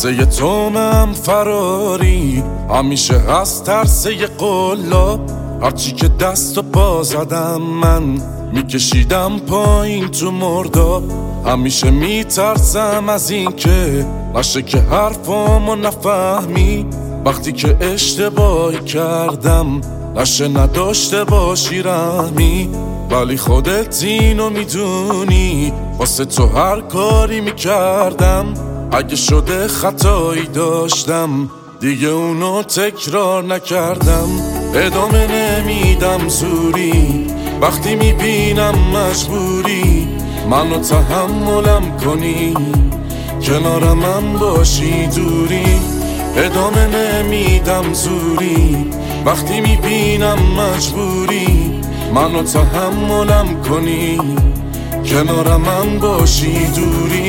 واسه تو من فراری، همیشه هست ترس یه قلاب. هرچی که دست و پا زدم من میکشیدم پایین تو مرداب. همیشه میترسم از این که نشه که حرفامو نفهمی، وقتی که اشتباهی کردم نشه نداشته باشی رحمی. ولی خودت اینو میدونی، واسه تو هر کاری میکردم. اگه شده خطایی داشتم دیگه اونو تکرار نکردم. ادامه نمیدم زوری، وقتی میبینم مجبوری منو تحملم کنی، کنار من باشی دوری. ادامه نمیدم زوری، وقتی میبینم مجبوری منو تحملم کنی، کنار من باشی دوری.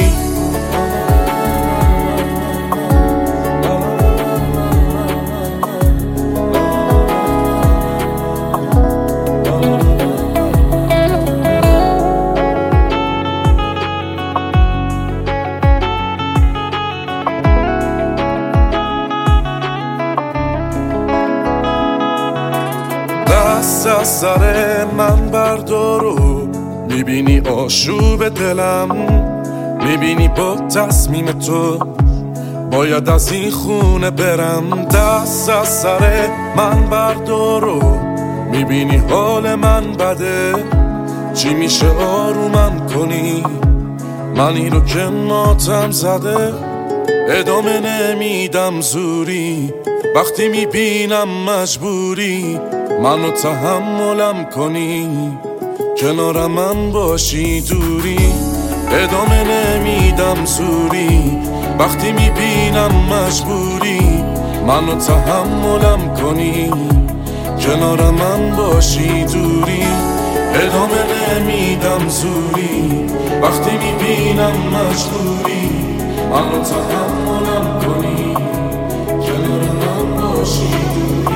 دست از سر من بردارو، میبینی آشوب دلم، میبینی با تصمیم تو باید از این خونه برم. دست از سر من بردارو، میبینی حال من بده، چی میشه آرومم کنی منی رو که ماتم زده. ادامه نمیدم زوری، وقتی میبینم مجبوری منو تحملم کنی، کنار من باشی دوری. ادامه نمیدم زوری، وقتی میبینم مجبوری منو تحملم کنی، کنار من باشی دوری. ادامه نمیدم زوری، وقتی میبینم مجبوری منو تحملم کنی، کنار من باشی دوری.